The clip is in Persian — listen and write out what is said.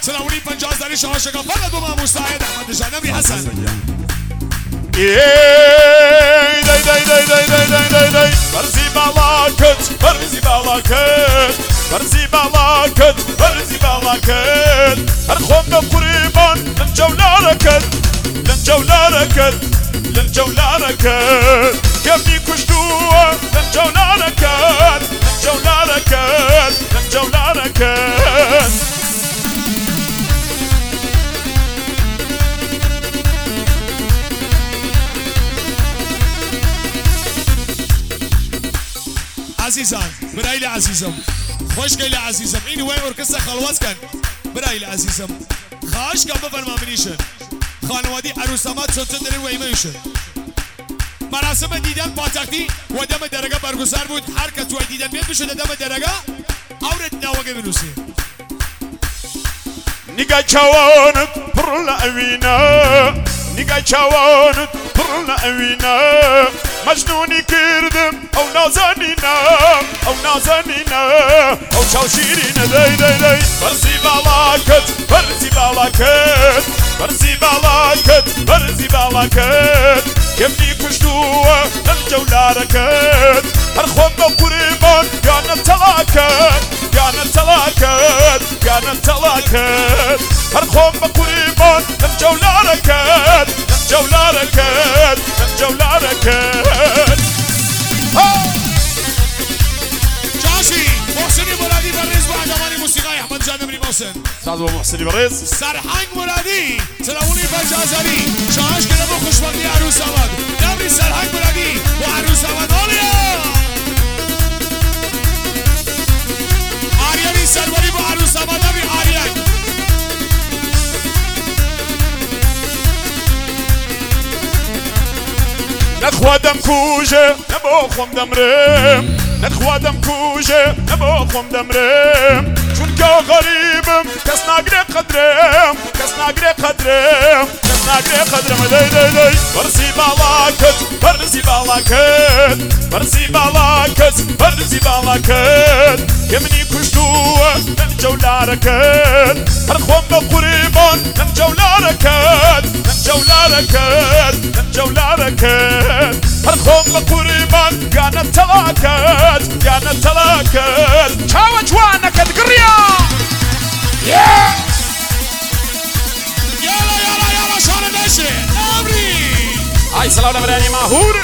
سلاولی 50 داری شما شکا فقط با من مستعد احمد نژاد نبی حسن دی دی دی دی دی دی دی دی برزی بالاکت برزی بالاکت برزی بالاکت برزی بالاکت هر خوم بقريبان لنجولاركت لنجولاركت لنجولاركت كمي كشتوه لنجولاركت لنجولاركت لنجولاركت عزیزان برای عزیزم خوشگل عزیزم این وای ارکستر خلوت کن برای عزیزم خواهش کنم بفرمایید خانوادی عروسامات چطور دارین وای میشن مراسم دیدن پاتاختی و دم درگاه برگزار بود هر کس وای دیدن بیاد بشه دم درگاه اورد نواگه بنوسی نگاه چوانت پر لعوینا نگاه چوانت پر لعوینا مجنونی کردم او نازنینا او نازنینا او شاوشیرینه دی دی دی برزی بالاکت برزی بالاکت برزی بالاکت برزی بالاکت كمني كشتوه للجولاركت هرخوم بقريبان كانت تلاكت كانت تلاكت كانت تلاكت هرخوم بقريبان للجولاركت للجولاركت للجولاركت جاشي محسني مرادي برز بعد أماني موسيقى أحمد نژاد نبی محسن استاذ محسني برز سرهنگ مرادی سلاولی بجازری شاهش که نمو خوشبختی عروس آمد نبی سرهنگ مرادی و عروس آمد آلیا آریانی سروری با عروس آمد نبی آریان نخوادم کوجه نبو خوم دمرم نخوادم کوجه نبو خوم دمرم چون که غریبم کس نگره قدرم کس نگره قدرم کس نگره قدرم دی دی دی برزی بالاکت برزی بالاکت برزی بالاکت برزی بالاکت كمني كشتوه لنجولاركت هرخوم بقريبان لنجولاركت لنجولاركت لنجولاركت هرخوم بقريبان كانت تلاكت كانت تلاكت شاوة جوانكت قرية يلا يلا يلا شارع نشي أمري هاي سلام مراني ماهور